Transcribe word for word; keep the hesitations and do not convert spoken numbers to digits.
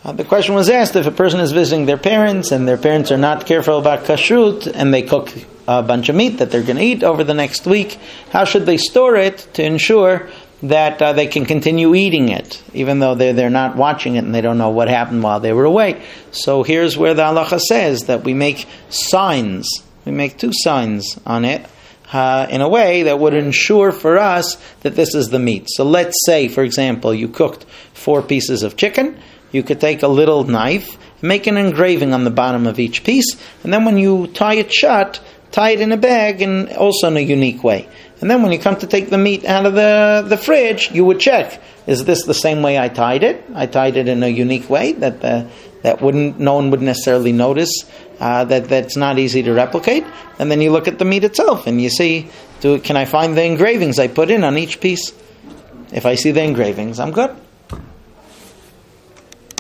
Uh, the question was asked, if a person is visiting their parents and their parents are not careful about kashrut and they cook a bunch of meat that they're going to eat over the next week, how should they store it to ensure that uh, they can continue eating it, even though they're, they're not watching it and they don't know what happened while they were away? So here's where the halacha says that we make signs. We make two signs on it uh, in a way that would ensure for us that this is the meat. So let's say, for example, you cooked four pieces of chicken. You could take a little knife, make an engraving on the bottom of each piece, and then when you tie it shut, tie it in a bag, and also in a unique way. And then when you come to take the meat out of the, the fridge, you would check, is this the same way I tied it? I tied it in a unique way that the, that wouldn't no one would necessarily notice, uh, that that's not easy to replicate. And then you look at the meat itself, and you see, do can I find the engravings I put in on each piece? If I see the engravings, I'm good.